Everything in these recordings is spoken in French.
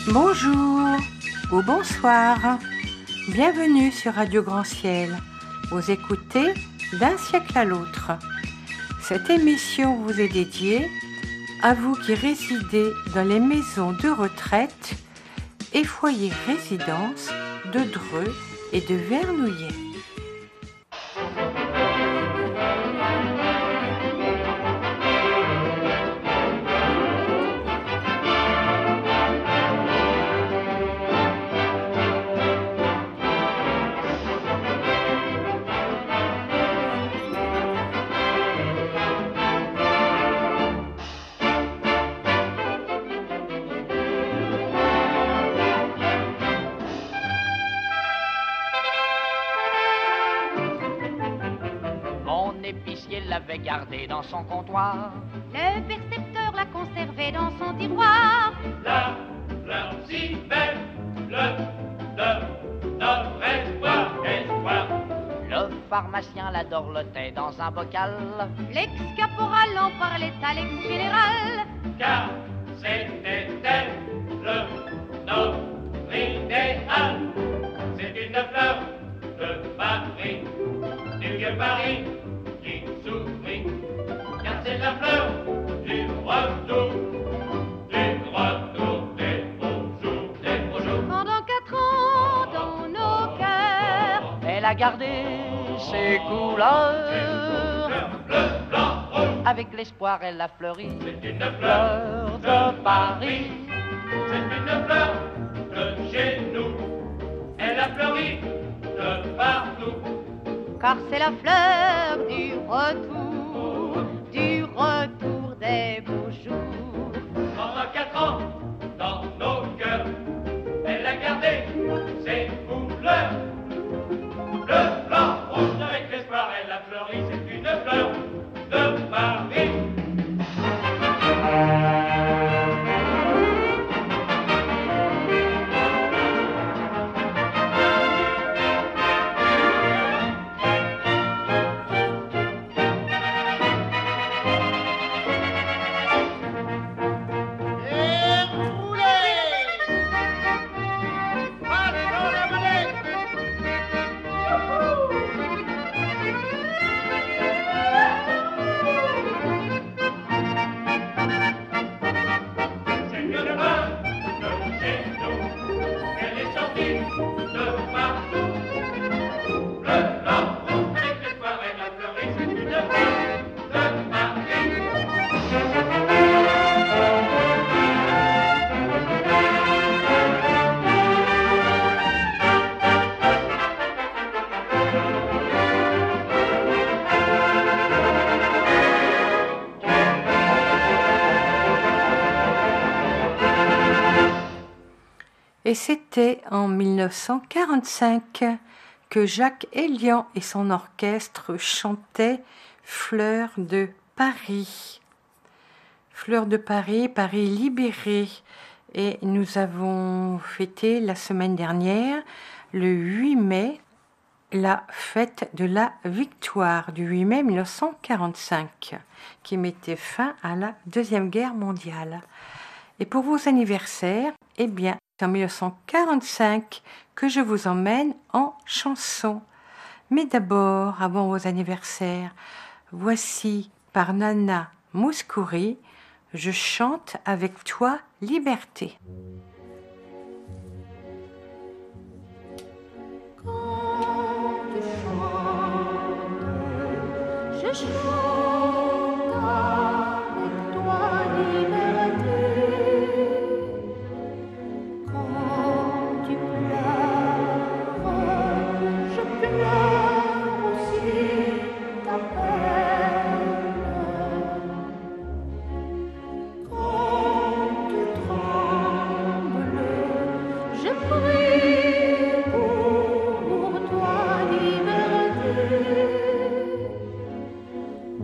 Bonjour ou bonsoir, bienvenue sur Radio Grand Ciel. Vous écoutez D'un siècle à l'autre. Cette émission vous est dédiée à vous qui résidez dans les maisons de retraite et foyers résidence de Dreux et de Vernouillet. L'avait gardé dans son comptoir. Le percepteur l'a conservé dans son tiroir. La fleur si belle, notre espoir. Le pharmacien la dorlotait dans un bocal. L'ex-caporal en parlait à l'ex-général. Car c'était elle, notre idéal. C'est une fleur de Paris, du vieux Paris, qui sourit, car c'est la fleur du retour des beaux jours. Pendant 4 ans, dans nos cœurs, elle a gardé ses couleurs. Bleu, blanc, rouge, avec l'espoir, elle a fleuri. c'est une fleur de Paris. C'est une fleur de chez nous. Elle a fleuri de partout. car c'est la fleur du retour des beaux jours. Pendant 4 ans, dans nos cœurs, elle a gardé ses couleurs. Bleu, blanc, rouge, avec l'espoir, elle a fleuri. C'est une fleur de Paris. Et c'était en 1945 que Jacques Elian et son orchestre chantaient Fleur de Paris. Fleur de Paris, Paris libéré. Et nous avons fêté la semaine dernière, le 8 mai, la fête de la victoire du 8 mai 1945, qui mettait fin à la Deuxième Guerre mondiale. Et pour vos anniversaires, eh bien, c'est en 1945 que je vous emmène en chanson. Mais d'abord, avant vos anniversaires, voici par Nana Mouskouri, je chante avec toi liberté. Quand tu chantes, je chante avec toi liberté. Quand tu pleures, je pleure aussi ta peine. Quand tu trembles, je prie pour toi liberté.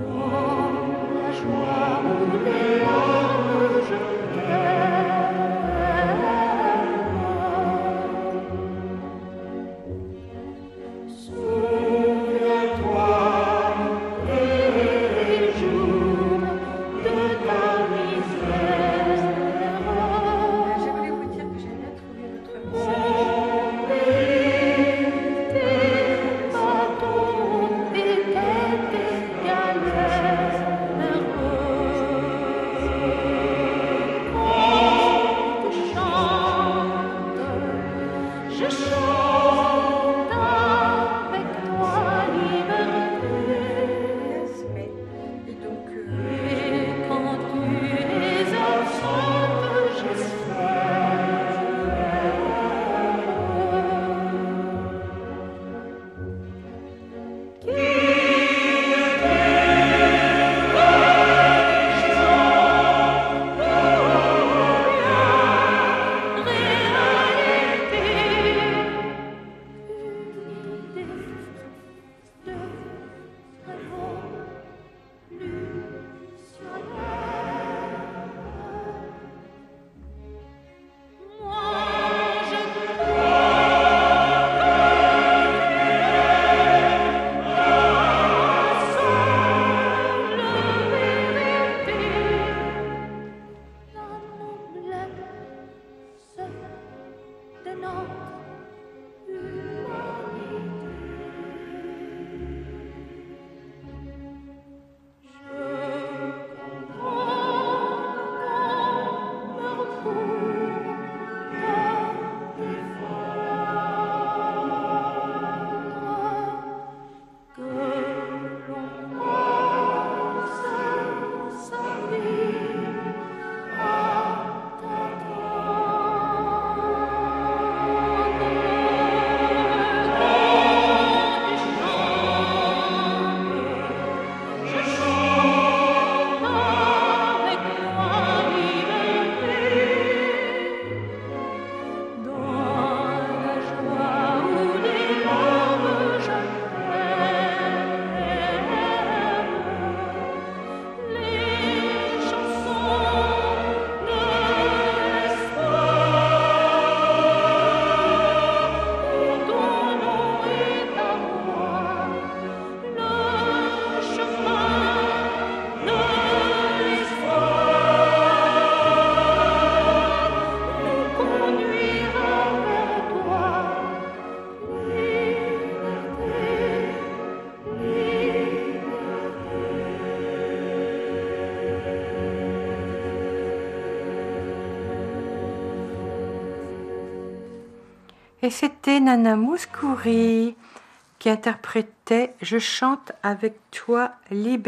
Et c'était Nana Mouskouri qui interprétait « Je chante avec toi, liberté ».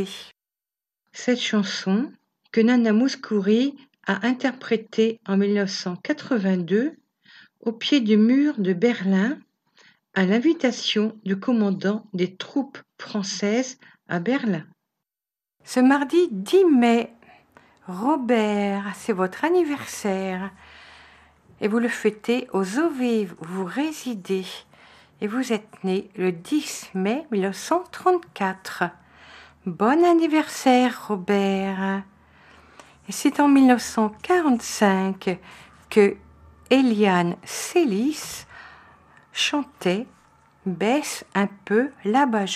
Cette chanson que Nana Mouskouri a interprétée en 1982 au pied du mur de Berlin à l'invitation du commandant des troupes françaises à Berlin. Ce mardi 10 mai, Robert, c'est votre anniversaire et vous le fêtez aux eaux vives où vous résidez et vous êtes né le 10 mai 1934. Bon anniversaire Robert. Et c'est en 1945 que Eliane Célis chantait « Baisse un peu l'abat-jour ».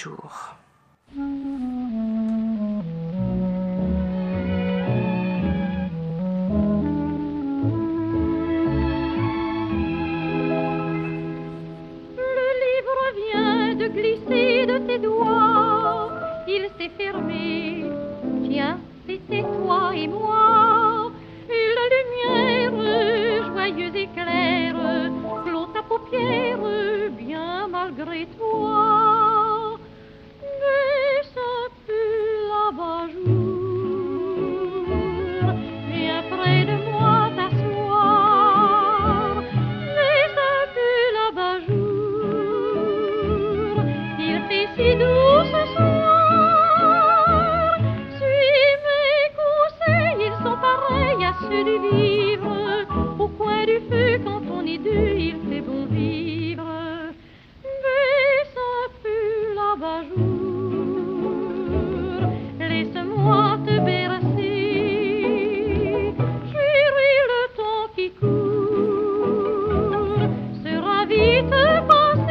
Glisser de tes doigts, il s'est fermé. Tiens, c'était toi et moi. Et la lumière, joyeuse et claire, clôt ta paupière, bien malgré toi. Mais ça pue l'abat-jour, viens près de moi t'asseoir. Mais ça pue l'abat-jour, si doux ce soir, suis mes conseils, ils sont pareils à ceux du vivre. Au coin du feu, quand on est deux, il fait bon vivre. Mais ça pue l'abat-jour, laisse-moi te bercer. Chérie, le temps qui court sera vite passé.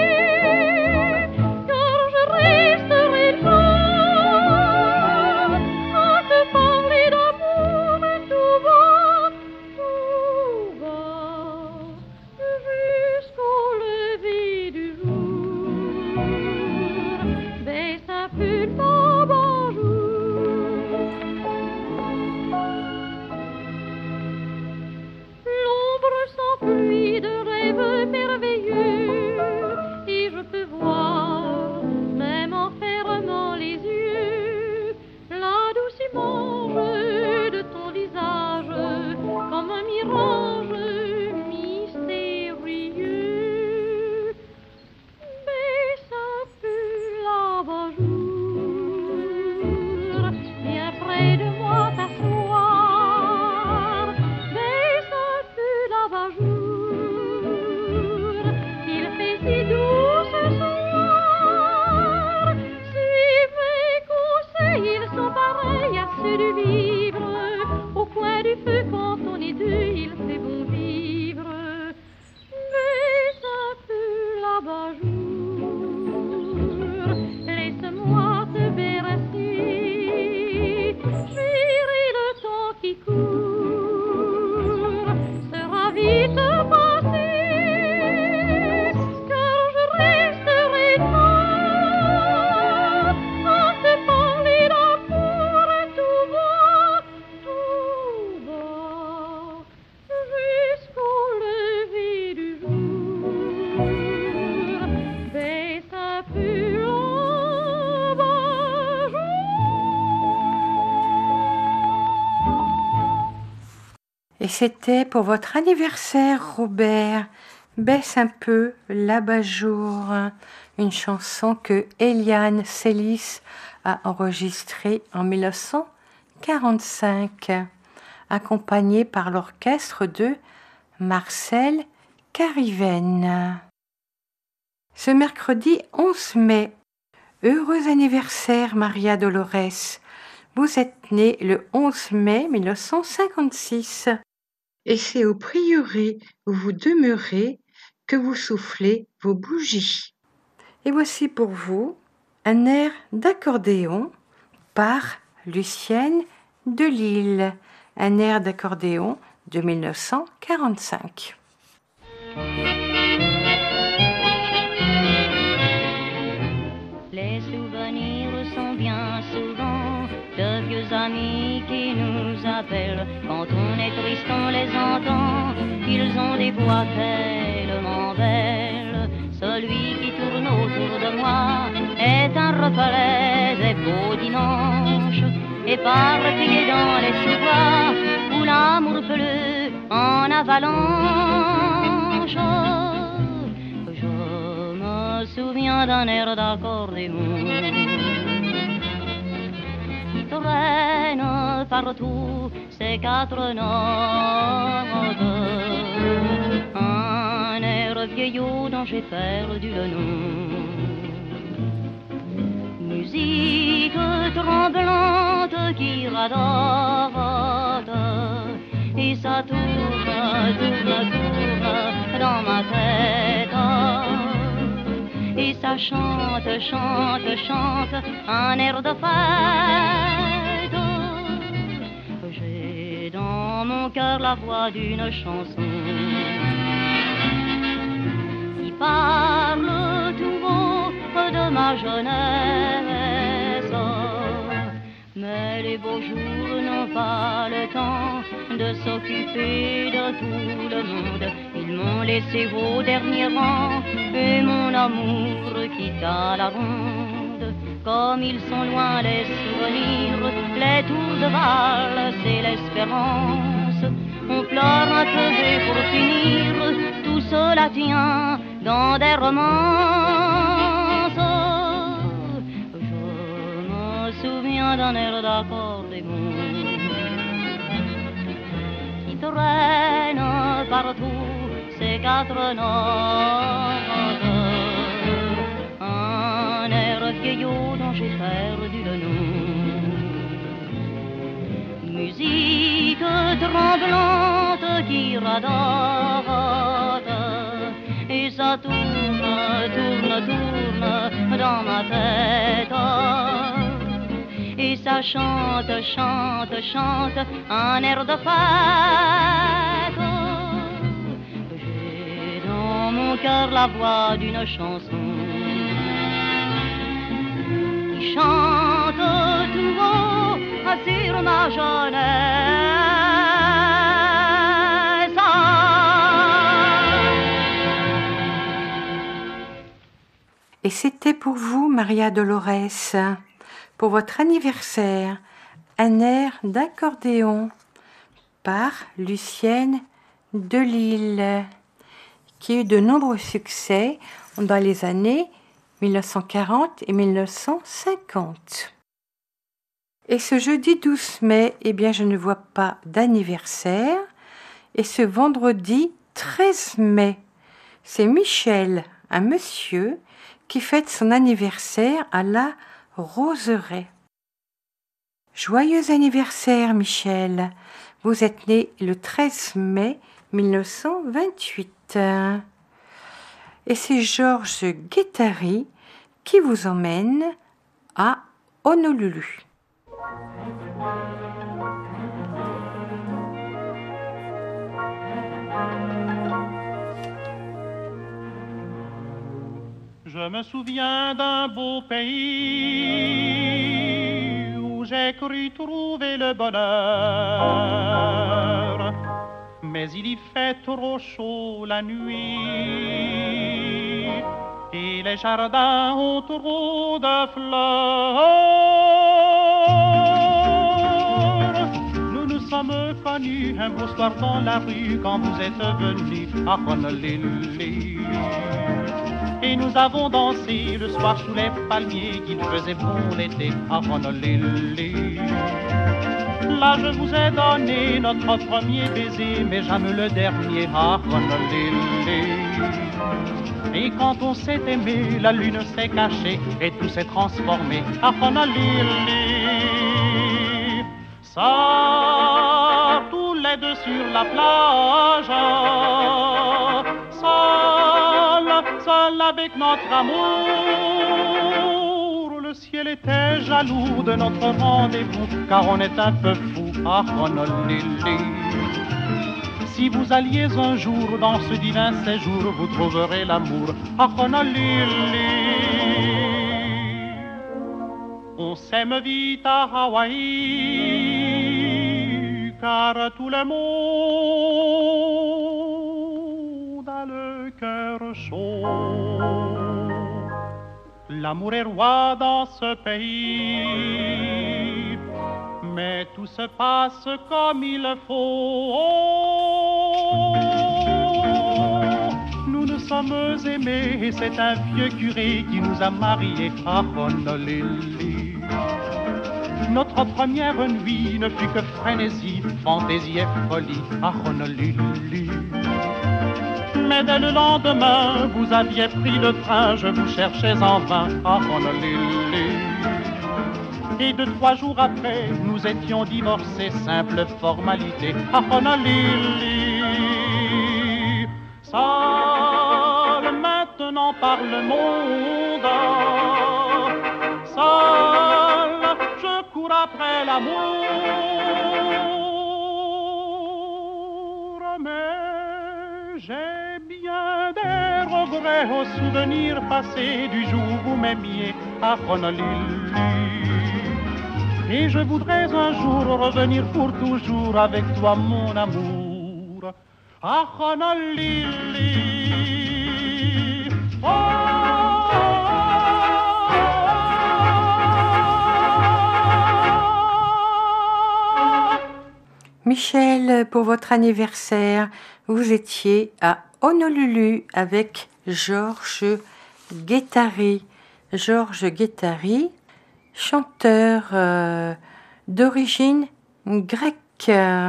Et c'était pour votre anniversaire, Robert. Baisse un peu l'abat-jour, une chanson que Eliane Célis a enregistrée en 1945, accompagnée par l'orchestre de Marcel Cariven. Ce mercredi 11 mai, heureux anniversaire Maria Dolores. Vous êtes née le 11 mai 1956 et c'est au prieuré où vous demeurez que vous soufflez vos bougies. Et voici pour vous un air d'accordéon par Lucienne Delille, un air d'accordéon de 1945. Les souvenirs sont bien souvent de vieux amis qui nous appellent. Quand on est triste, on les entend. Ils ont des voix tellement chandelles. Celui qui tourne autour de moi est un reflet des beaux dimanches, éparpillé dans les sous-bois où l'amour pleut en avalanche. Je me souviens d'un air d'accordéon qui traîne partout ces quatre notes. Un air vieillot dont j'ai perdu le nom. Musique tremblante qui radote, et ça tourne, tourne, tourne dans ma tête. Et ça chante, chante, chante un air de fête. J'ai dans mon cœur la voix d'une chanson qui parle tout haut de ma jeunesse. Mais les beaux jours n'ont pas le temps de s'occuper de tout le monde. Ils m'ont laissé au dernier rang et mon amour quitta la ronde. Comme ils sont loin les souvenirs, les tours de valse et l'espérance. On pleure un peu pour finir, tout cela tient dans des romances. Je me souviens d'un air d'accordéon qui traîne partout ces quatre notes. Un air vieillot dont j'ai perdu le nom. Musique tremblante qui radote, et ça tourne, tourne, tourne dans ma tête. Et ça chante, chante, chante un air de fête. J'ai dans mon cœur la voix d'une chanson qui chante tout haut sur ma jeunesse. Et c'était pour vous, Maria Dolores, pour votre anniversaire, un air d'accordéon par Lucienne Delille, qui a eu de nombreux succès dans les années 1940 et 1950. Et ce jeudi 12 mai, eh bien, je ne vois pas d'anniversaire. Et ce vendredi 13 mai, c'est Michel, un monsieur, qui fête son anniversaire à la Roseraie. Joyeux anniversaire, Michel. Vous êtes né le 13 mai 1928. Et c'est Georges Guettari qui vous emmène à Honolulu. Je me souviens d'un beau pays où j'ai cru trouver le bonheur, mais il y fait trop chaud la nuit et les jardins ont trop de fleurs. Nous nous sommes connus un beau soir dans la rue quand vous êtes venu à Honolulu. Et nous avons dansé le soir sous les palmiers qu'il faisait bon l'été à Honolulu. Là je vous ai donné notre premier baiser, mais jamais le dernier à Honolulu. Et quand on s'est aimé, la lune s'est cachée et tout s'est transformé à Honolulu. Ça, tous les deux sur la plage, seul avec notre amour. Le ciel était jaloux de notre rendez-vous, car on est un peu fou à Honolulu. Si vous alliez un jour dans ce divin séjour, vous trouverez l'amour à Honolulu. On s'aime vite à Hawaï, car tout le monde a le cœur chaud. L'amour est roi dans ce pays, mais tout se passe comme il faut. Nous nous sommes aimés et c'est un vieux curé qui nous a mariés à Honolulu. Notre première nuit ne fut que frénésie, fantaisie et folie à Honolulu. Mais dès le lendemain, vous aviez pris le train, je vous cherchais en vain à Honolulu. Et 2-3 jours après, nous étions divorcés, simple formalité à Honolulu. Seul maintenant par le monde, seul je cours après l'amour, mais j'ai bien des regrets aux souvenirs passés du jour où vous m'aimiez à Honolulu. Et je voudrais un jour revenir pour toujours avec toi, mon amour, à Honolulu. Michel, pour votre anniversaire, vous étiez à Honolulu avec Georges Guettari. Georges Guettari, chanteur d'origine grecque,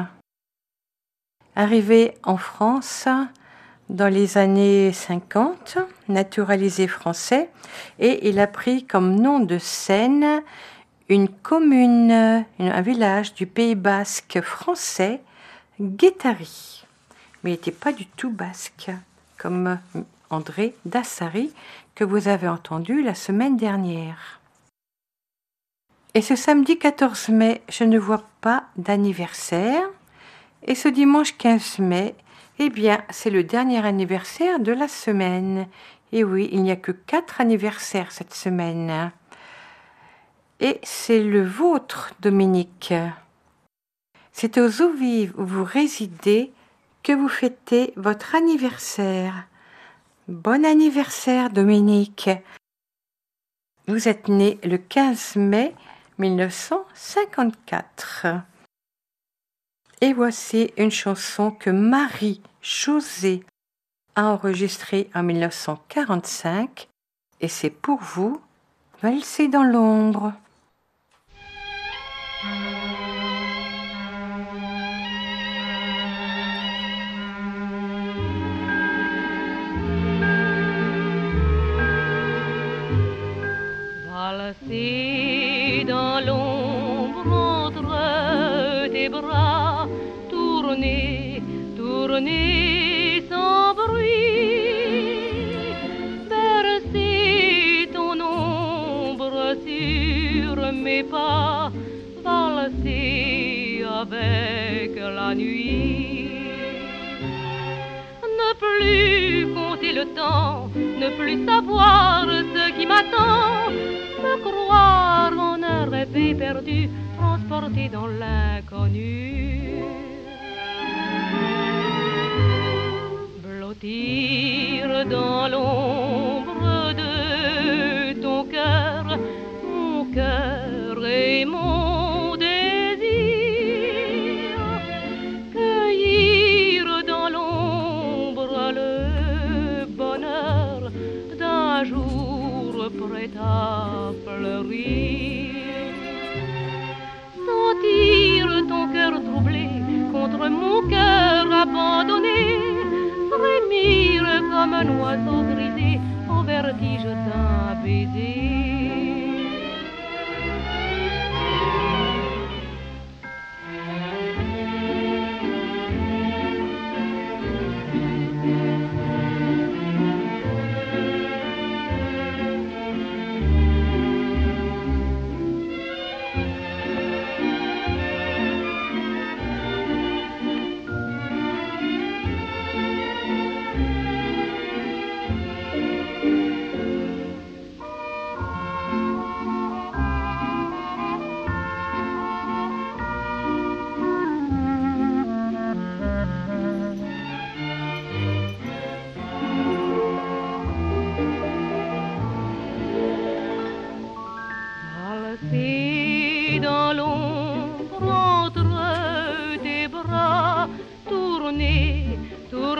arrivé en France dans les années 50, naturalisé français, et il a pris comme nom de scène une commune, un village du Pays basque français, Guettari. Mais il n'était pas du tout basque, comme André Dassari, que vous avez entendu la semaine dernière. Et ce samedi 14 mai, je ne vois pas d'anniversaire. Et ce dimanche 15 mai, eh bien, c'est le dernier anniversaire de la semaine. Et oui, il n'y a que 4 anniversaires cette semaine. Et c'est le vôtre, Dominique. C'est aux eaux vives où vous résidez que vous fêtez votre anniversaire. Bon anniversaire, Dominique. Vous êtes né le 15 mai 1954. Et voici une chanson que Marie-Josée a enregistrée en 1945. Et c'est pour vous, Valser dans l'ombre. Valser dans l'ombre entre tes bras, tourner, tourner sans bruit, bercer ton ombre sur mes pas, valser avec la nuit. Ne plus compter le temps, ne plus savoir ce qui m'attend, me croire en un rêve perdu, transporté dans l'inconnu. Blottir dans l'ombre de ton cœur, mon cœur et mon désir, cueillir dans l'ombre le bonheur d'un jour prêt à fleurir. Sentir ton cœur troublé contre mon cœur abandonné, frémir comme un oiseau brisé au vertige d'un baiser.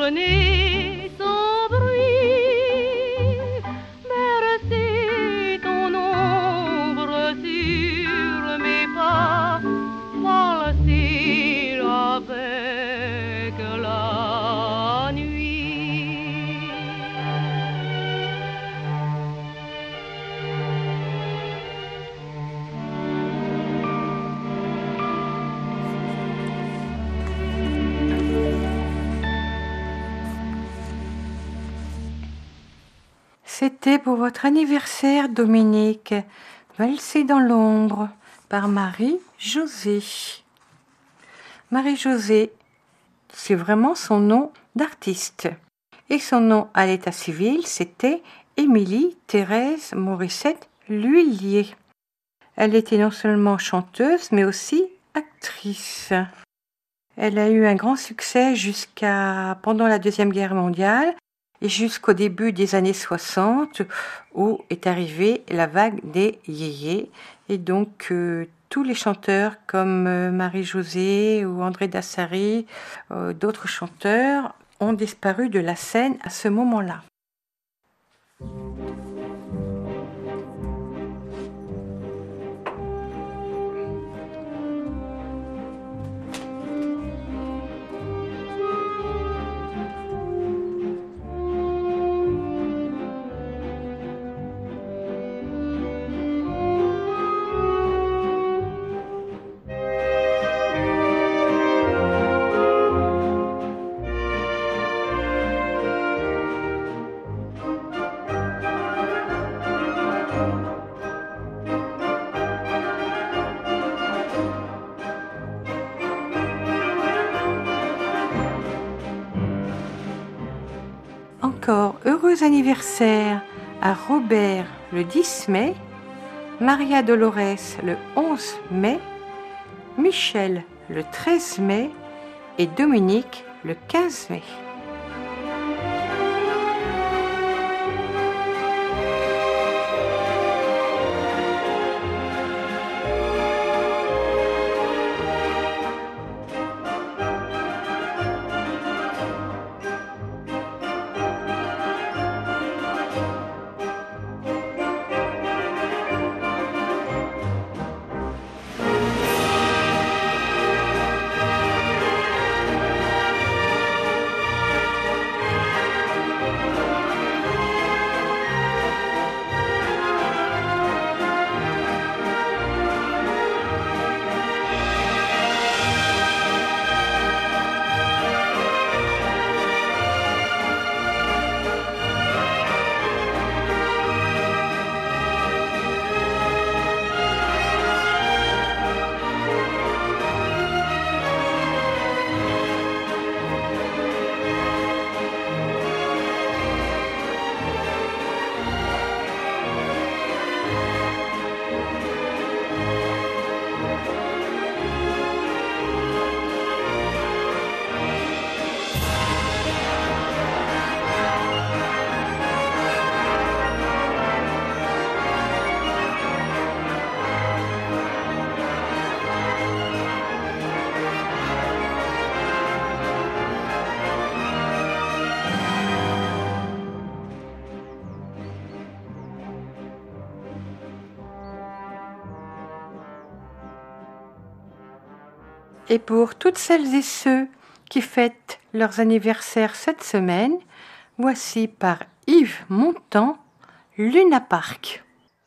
revenez sans bruit, bercer ton ombre sur mes pas, valser avec la nuit. C'était pour votre anniversaire, Dominique, Valser dans l'ombre par Marie-Josée. Marie-Josée, c'est vraiment son nom d'artiste. Et son nom à l'état civil, c'était Émilie Thérèse Morissette L'Huillier. Elle était non seulement chanteuse, mais aussi actrice. Elle a eu un grand succès pendant la Deuxième Guerre mondiale et jusqu'au début des années 60, où est arrivée la vague des yéyés. Et donc, tous les chanteurs comme Marie-Josée ou André Dassary, d'autres chanteurs, ont disparu de la scène à ce moment-là. Encore heureux anniversaire à Robert le 10 mai, Maria Dolores le 11 mai, Michel le 13 mai et Dominique le 15 mai. Et pour toutes celles et ceux qui fêtent leurs anniversaires cette semaine, voici par Yves Montand, Luna Park.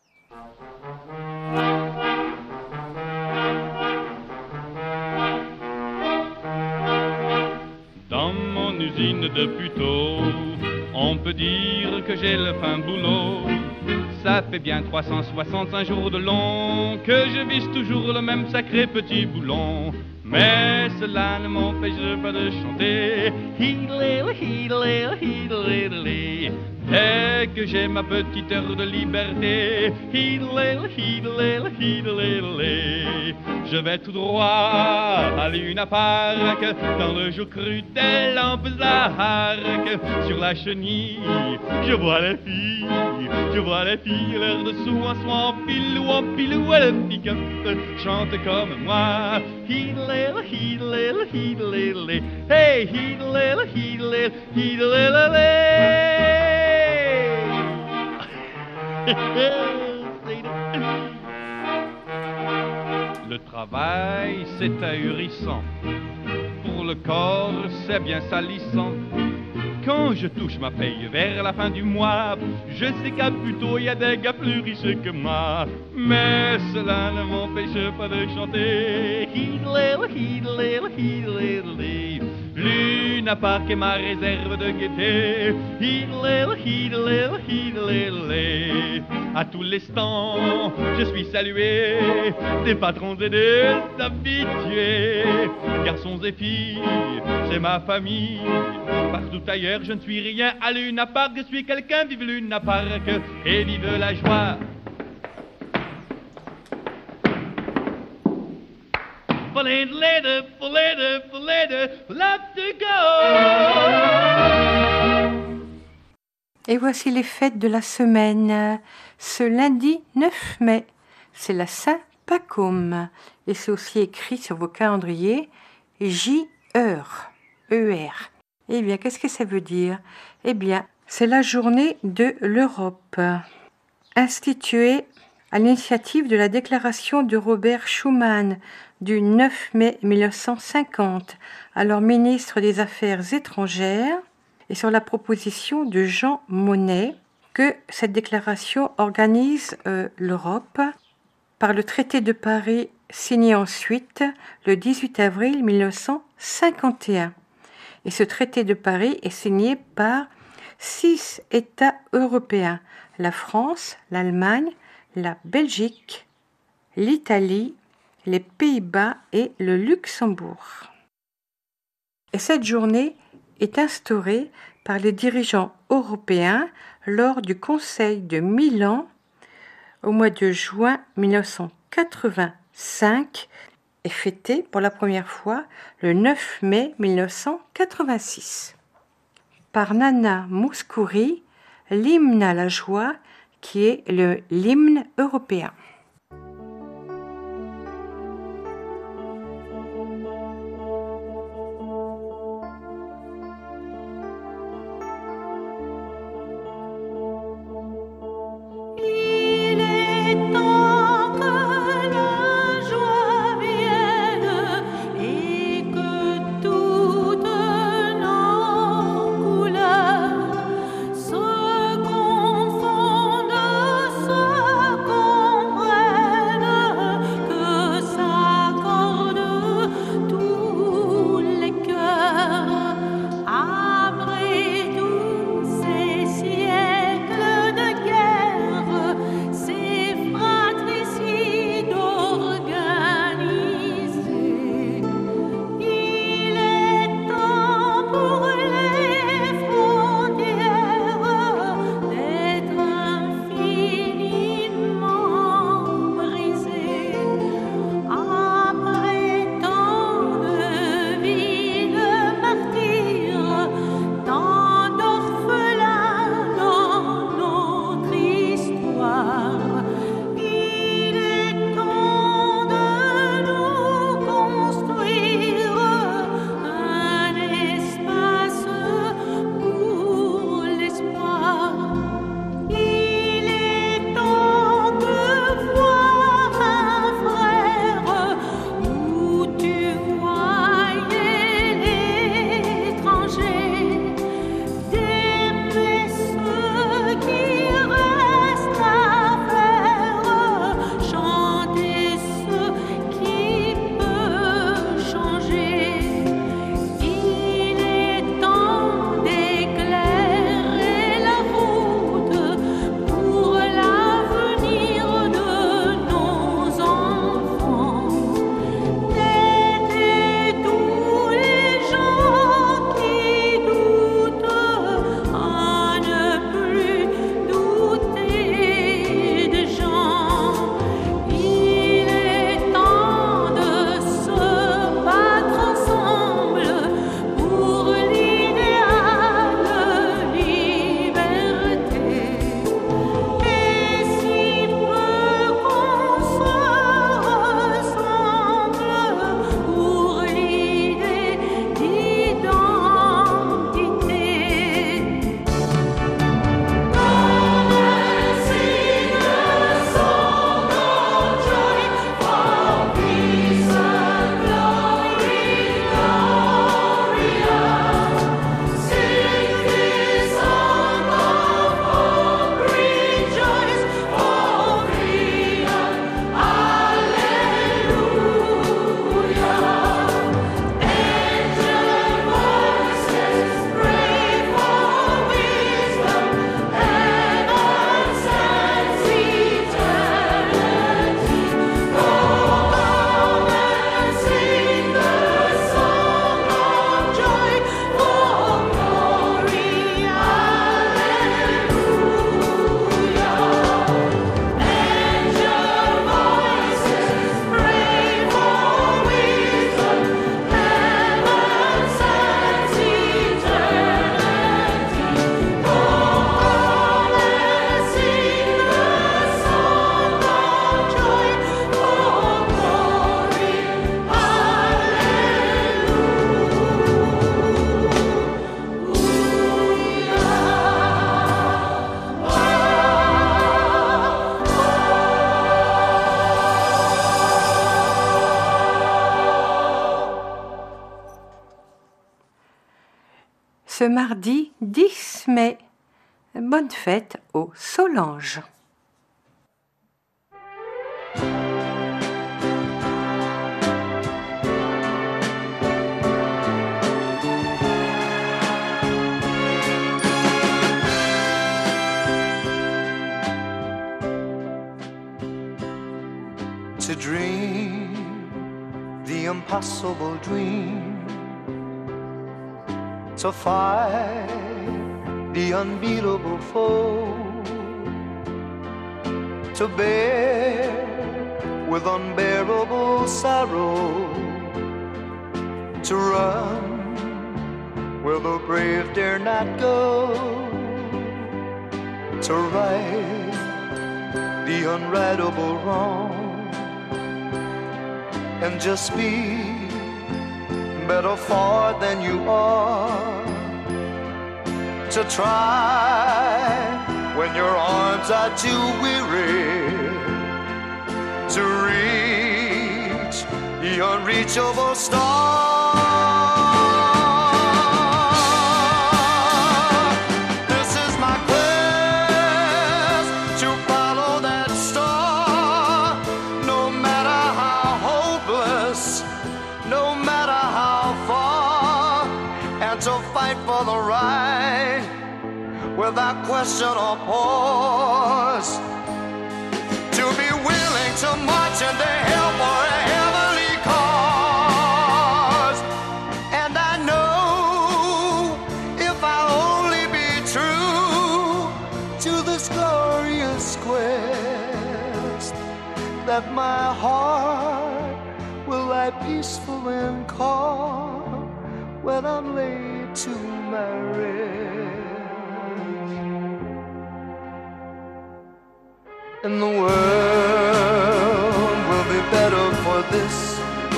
Dans mon usine de puteaux, on peut dire que j'ai le fin boulot. Ça fait bien 365 jours de long que je vise toujours le même sacré petit boulon. Mais cela ne m'empêche pas de chanter. Dès que j'ai ma petite heure de liberté, je vais tout droit à Luna Park, dans le jour cru des lampes d'arc. Sur la chenille, je vois les filles, l'air de sous en soin, en pilou, et le pick-up chante comme moi. Hey, Le travail, c'est ahurissant. Pour le corps, c'est bien salissant. Quand je touche ma paye vers la fin du mois, je sais qu'à plutôt il y a des gars plus riches que moi. Mais cela ne m'empêche pas de chanter. Luna Park est ma réserve de gaieté. À tous les stands, je suis salué des patrons et des habitués. Garçons et filles, c'est ma famille. Partout ailleurs, je ne suis rien à Luna Park. Je suis quelqu'un, vive Luna Park et vive la joie. Et voici les fêtes de la semaine. Ce lundi 9 mai, c'est la Saint-Pacôme. Et c'est aussi écrit sur vos calendriers J-heure, E-R. Eh bien, qu'est-ce que ça veut dire? Eh bien, c'est la journée de l'Europe, instituée à l'initiative de la déclaration de Robert Schuman du 9 mai 1950, alors ministre des Affaires étrangères, et sur la proposition de Jean Monnet, que cette déclaration organise l'Europe par le traité de Paris signé ensuite le 18 avril 1951. Et ce traité de Paris est signé par 6 États européens, la France, l'Allemagne, la Belgique, l'Italie, les Pays-Bas et le Luxembourg. Et cette journée est instaurée par les dirigeants européens lors du Conseil de Milan au mois de juin 1985 et fêtée pour la première fois le 9 mai 1986 par Nana Mouskouri, l'hymne à la joie qui est l'hymne européen. Se confondent, se comprennent. ce mardi 10 mai. Bonne fête aux Solange. To dream the impossible dream, to fight the unbeatable foe, to bear with unbearable sorrow, to run where the brave dare not go, to right the unrightable wrong, and just be better far than you are, to try when your arms are too weary, to reach the unreachable star. This is my quest to follow that star, no matter how hopeless, no matter how far, and to fight for the right without question or pause, to be willing to march into hell for a heavenly cause. And I know if I'll only be true to this glorious quest, that my heart will lie peaceful and calm when I'm laid to my rest. And the world will be better for this,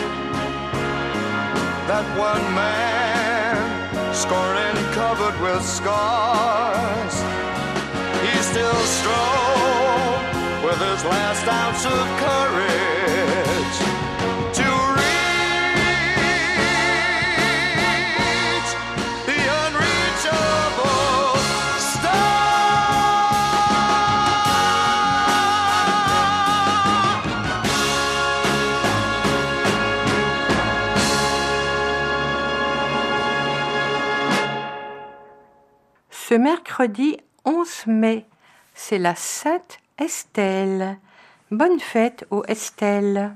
that one man scorned and covered with scars, he's still strong with his last ounce of courage to reach the unreachable star. Ce mercredi 11 mai, c'est la Sainte Estelle. Bonne fête aux Estelle.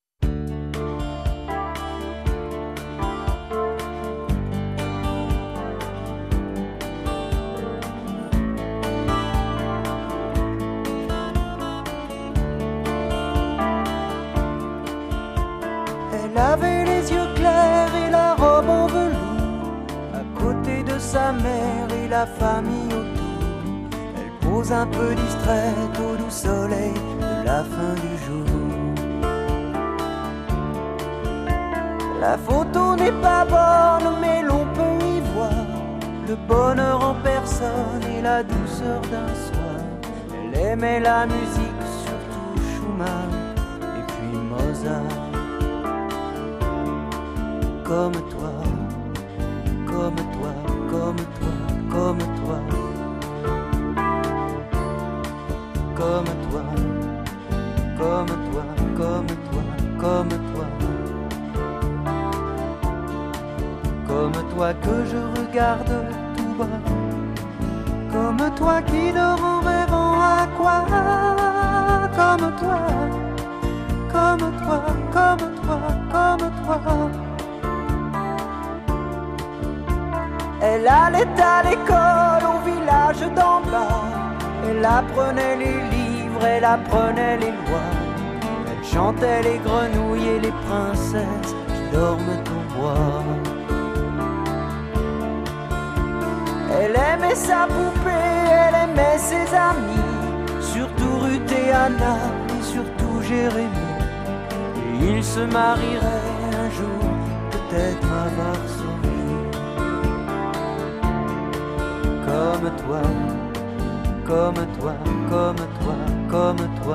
Elle avait les yeux clairs et la robe en velours, à côté de sa mère et la famille autour. Elle pose un peu distraite au doux soleil de la fin du jour. La photo n'est pas bonne, mais l'on peut y voir le bonheur en personne et la douceur d'un soir. Elle aimait la musique, surtout Schumann et puis Mozart. Comme toi, comme toi, comme toi, comme toi, comme toi, comme toi, comme toi, comme toi, comme toi que je regarde tout bas, comme toi qui dort en rêvant à quoi, comme toi, comme toi, comme toi, comme toi. Elle allait à l'école au village d'en bas. Elle apprenait les livres, elle apprenait les lois. Elle chantait les grenouilles et les princesses qui dorment au bois. Elle aimait sa poupée, elle aimait ses amis, surtout Ruth et Anna et surtout Jérémie. Et ils se marieraient un jour, peut-être à Varsovie. Comme toi, comme toi, comme toi, comme toi,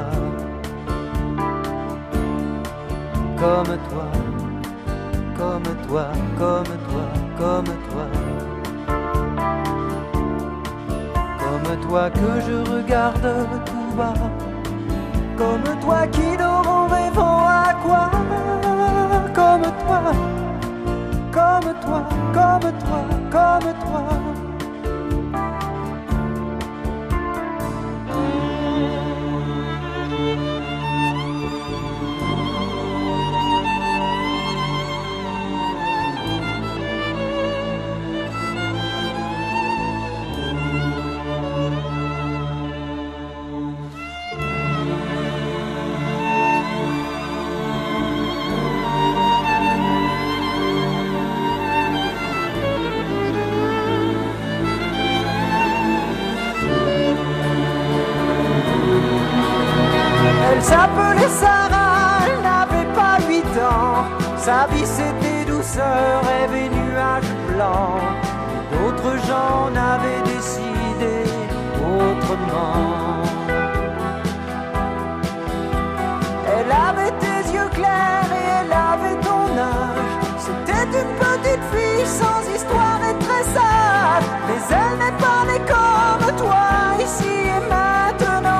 comme toi, comme toi, comme toi, comme toi. toi que je regarde tout bas, comme toi qui dort en rêvant à quoi, comme toi, comme toi, comme toi, comme toi. Elle s'appelait Sarah, elle n'avait pas 8 ans. Sa vie c'était douceur, rêve et nuages blancs. D'autres gens n'avaient décidé autrement. Elle avait tes yeux clairs et elle avait ton âge. C'était une petite fille sans histoire et très sage. Mais elle n'est pas née comme toi ici et maintenant.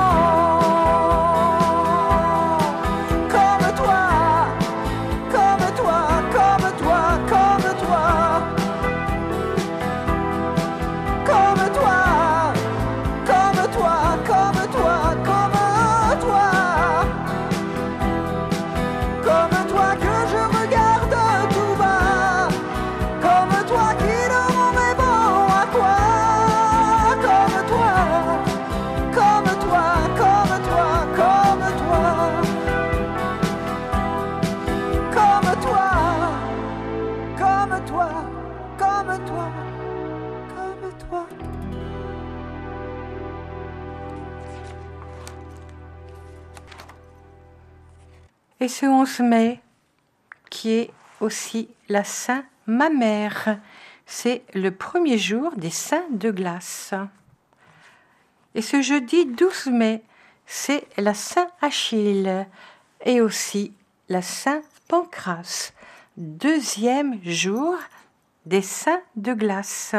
Et ce 11 mai, qui est aussi la Saint-Mamère, c'est le premier jour des Saints de glace. Et ce jeudi 12 mai, c'est la Saint-Achille et aussi la Saint-Pancrace, deuxième jour des Saints de glace.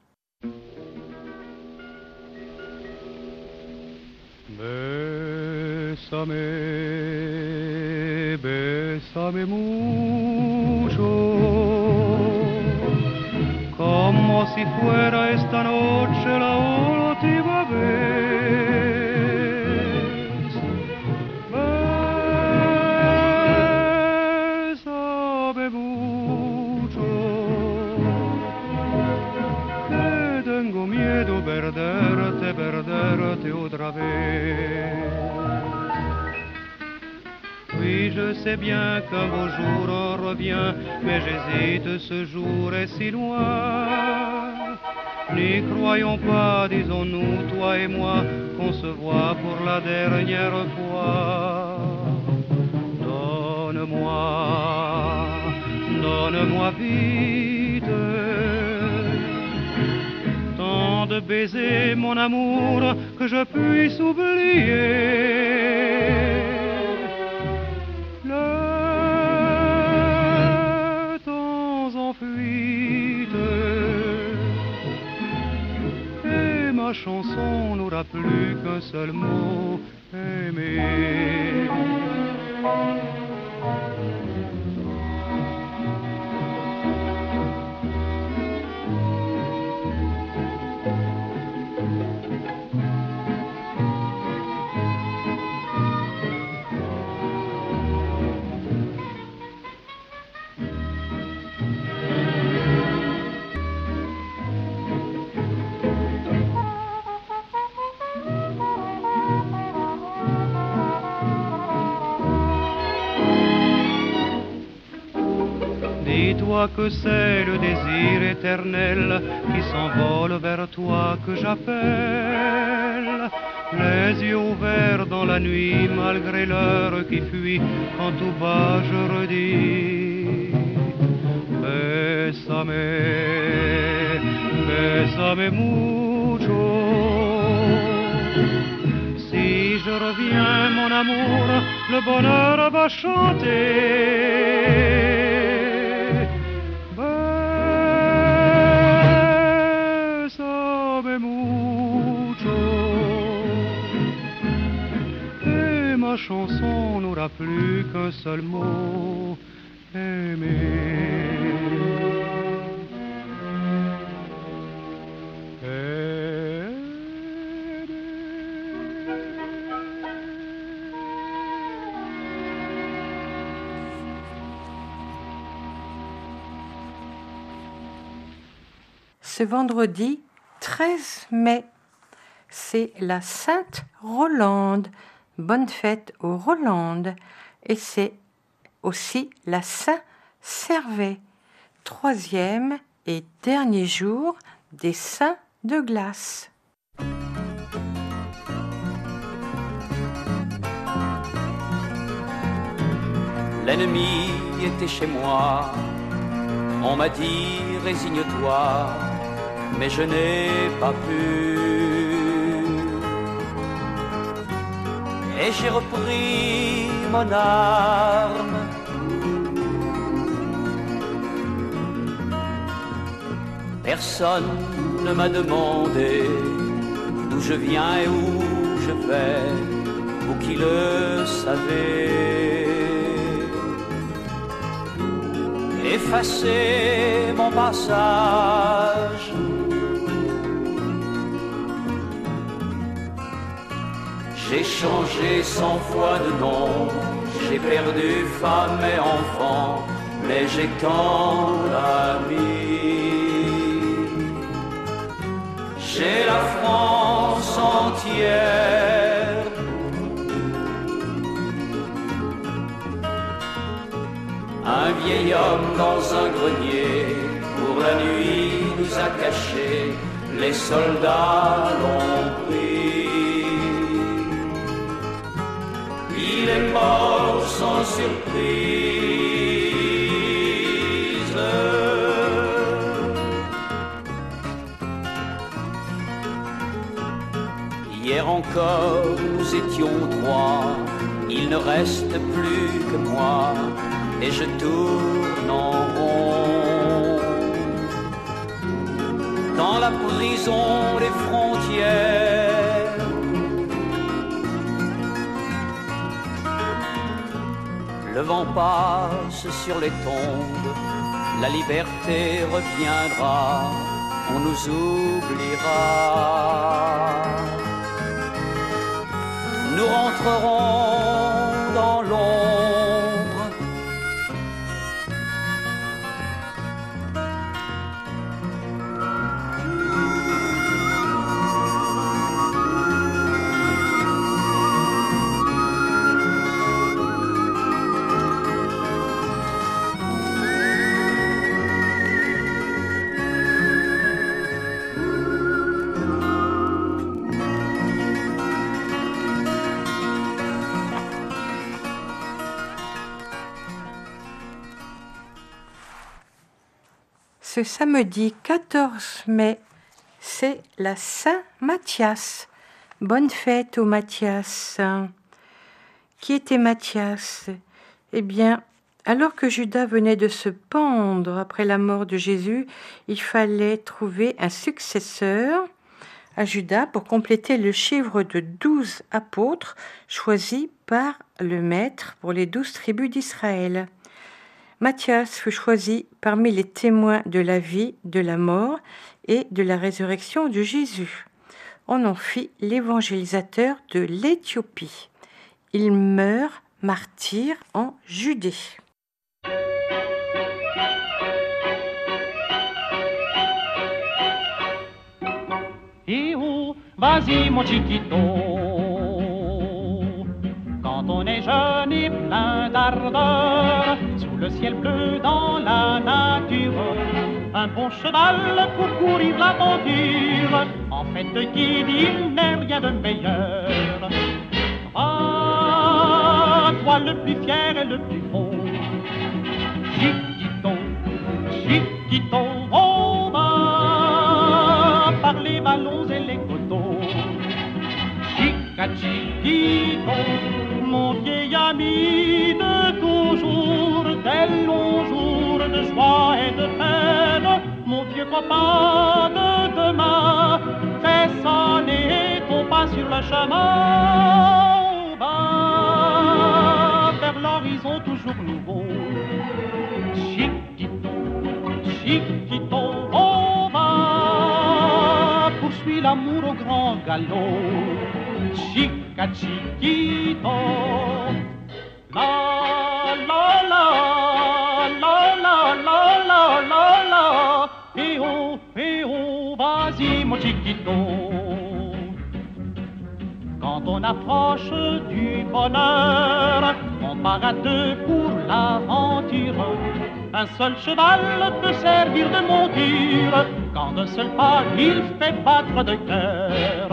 Bésame, bésame mucho, como si fuera esta noche la última vez. Bésame mucho, que tengo miedo perderte, perderte otra vez. Oui, je sais bien qu'un beau jour revient, mais j'hésite, ce jour est si loin. N'y croyons pas, disons-nous, toi et moi, qu'on se voit pour la dernière fois. Donne-moi, donne-moi vite tant de baisers, mon amour, que je puisse oublier. Ma chanson n'aura plus qu'un seul mot, aimer. Dis-toi que c'est le désir éternel qui s'envole vers toi que j'appelle. Les yeux ouverts dans la nuit malgré l'heure qui fuit, quand tout bas je redis Bésame, bésame mucho. Si je reviens mon amour, le bonheur va chanter. Bésame mucho. chanson n'aura plus qu'un seul mot, aimer. Ce vendredi 13 mai, c'est la Sainte Rolande. Bonne fête aux Rolandes. Et c'est aussi la Saint-Servais, 3e et dernier jour des Saints de glace. L'ennemi était chez moi, on m'a dit résigne-toi, mais je n'ai pas pu. Et j'ai repris mon arme. Personne ne m'a demandé d'où je viens et où je vais, vous qui le savez. Effacez mon passage. J'ai changé 100 fois de nom, j'ai perdu femme et enfant, mais j'ai tant d'amis. J'ai la France entière. Un vieil homme dans un grenier, pour la nuit nous a cachés, les soldats l'ont pris. Il est mort sans surprise. Hier encore nous étions 3, il ne reste plus que moi, et je tourne en rond. Dans la prison des frontières, le vent passe sur les tombes, la liberté reviendra, on nous oubliera. Nous rentrerons dans l'ombre. Ce samedi 14 mai, c'est la Saint-Mathias. Bonne fête au Mathias. Qui était Mathias? Eh bien, alors que Judas venait de se pendre après la mort de Jésus, il fallait trouver un successeur à Judas pour compléter le chiffre de 12 apôtres choisis par le Maître pour les 12 tribus d'Israël. Matthias fut choisi parmi les témoins de la vie, de la mort et de la résurrection de Jésus. On en fit l'évangélisateur de l'Éthiopie. Il meurt martyr en Judée. Et oh, vas-y mon chiquito, quand on est jeune et plein d'ardeur, sous le ciel bleu dans la nature, un bon cheval pour courir l'aventure, en fait de guide il n'est rien de meilleur. Ah, toi le plus fier et le plus beau, Chiquito, Chiquito, on va par les vallons et les coteaux. Chica Chiquito, mon vieil ami de toujours, des longs jours de joie et de peine, mon vieux copain de demain, fais sonner ton pas sur le chemin. On va suis l'amour au grand galop. Chica chiquito, la la la, la la la la la la, et oh, vas-y mon chiquito. Quand on approche du bonheur, on part à deux pour l'aventure. Un seul cheval peut servir de monture, quand d'un seul pas il fait battre de cœur.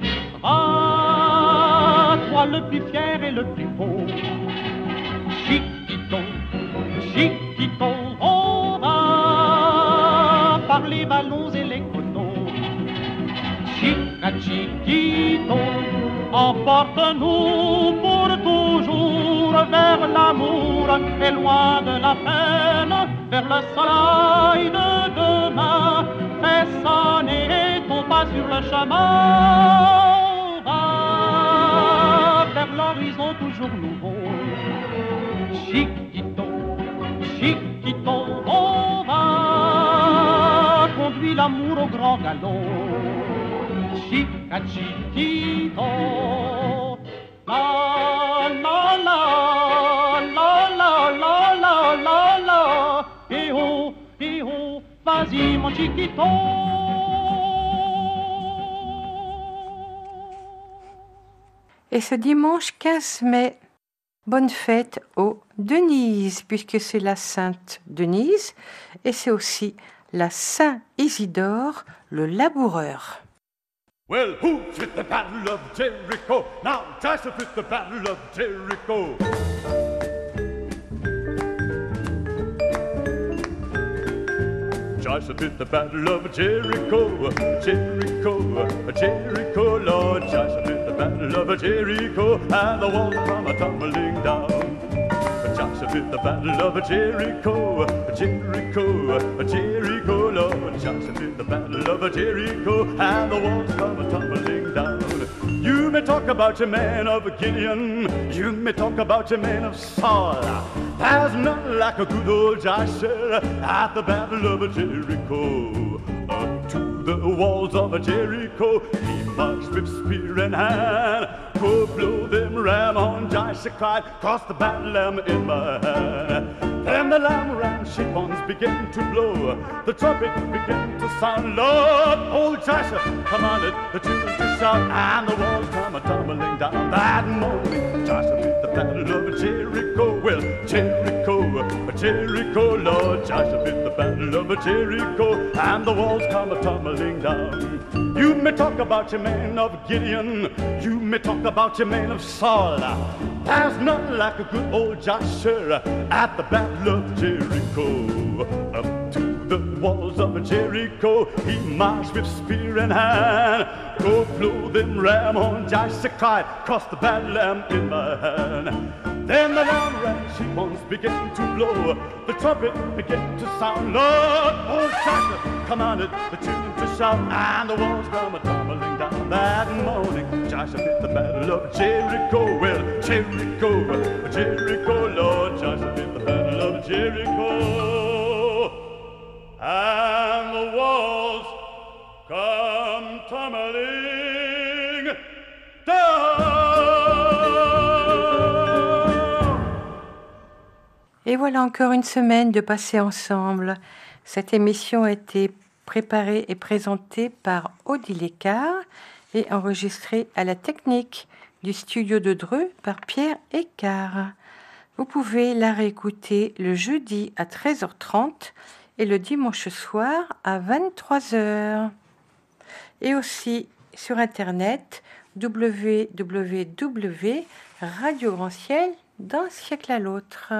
Va, toi le plus fier et le plus beau, Chiquito, Chiquito, on va par les ballons et les coteaux. Chica Chiquito, emporte-nous pour toujours vers l'amour et loin de la peine, vers le soleil de demain. Fais sonner ton pas sur le chemin, va vers l'horizon toujours nouveau. Chiquito, Chiquito, on va conduire l'amour au grand galop. Chica Chiquito, la la la, la la la la la la, et oh, vas-y mon Chiquito. Et ce dimanche 15 mai, bonne fête aux Denise, puisque c'est la Sainte Denise et c'est aussi la Saint Isidore, le laboureur. Well, who's with the battle of Jericho? Now Joseph with the battle of Jericho. Joseph with the battle of Jericho, Jericho, Jericho, Lord. Joseph with the battle of Jericho, and the walls come a-tumbling down. Joseph with the battle of Jericho, Jericho, Jericho, Lord. Joseph with the battle of Jericho, and the walls come a-tumbling down. You may talk about your man of Gideon, you may talk about your man of Saul. There's none like a good old Joshua at the battle of Jericho. Up to the walls of Jericho, he marched with spear in hand. Go blow them ram on Joshua cried, cross the battle lamb in my hand. Then the lamb ram shapons began to blow, the trumpet began to sound. Lord, old Joshua commanded the children to shout, and the walls come a-tumbling down. That morning, Joshua with the battle of Jericho. Well, Jericho, Jericho, Lord. Joshua with the battle of Jericho, and the walls come a-tumbling down. You may talk about your man of Gideon, you may talk about your man of Saul. There's none like a good old Joshua at the battle of Jericho. Up to the walls of Jericho, he marched with spear in hand. Go blow them ram on Joshua cried, cross the battle lamb in my hand. Then the lamb ram shapons began to blow, the trumpet began to sound. Lord, old Joshua commanded the children to shout, and the walls come a-tumbling down. That morning, Joshua with the battle of Jericho. Well, Jericho, Jericho, Lord. Joshua with the battle of Jericho, and the walls come tumbling down. Et voilà encore une semaine de passer ensemble. Cette émission a été préparée et présentée par Odile Écart et enregistrée à la technique du studio de Dreux par Pierre Écart. Vous pouvez la réécouter le jeudi à 13h30 et le dimanche soir à 23h. Et aussi sur Internet www.radio Grand Ciel d'un siècle à l'autre.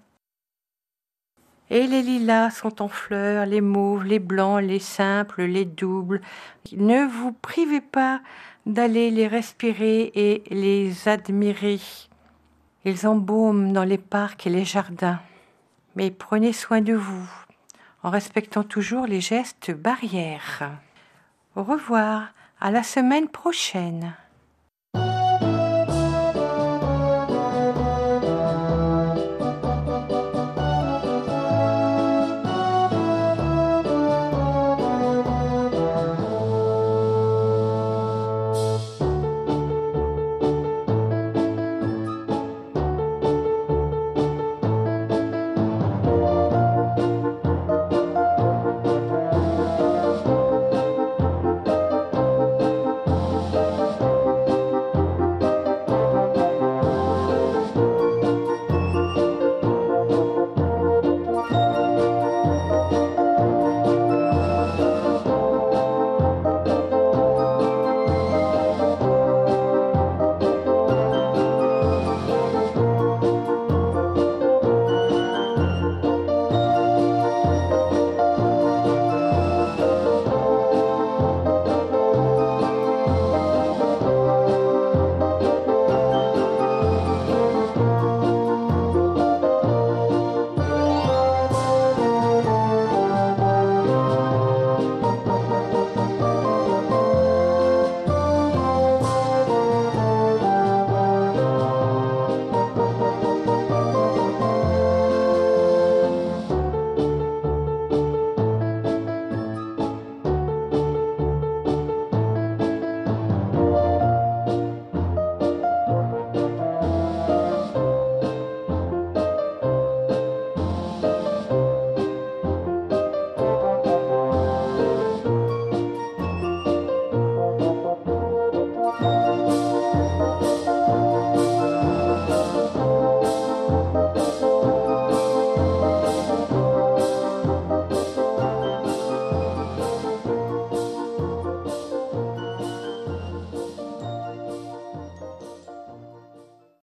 Et les lilas sont en fleurs, les mauves, les blancs, les simples, les doubles. Ne vous privez pas d'aller les respirer et les admirer. Ils embaument dans les parcs et les jardins. Mais prenez soin de vous, en respectant toujours les gestes barrières. Au revoir, à la semaine prochaine.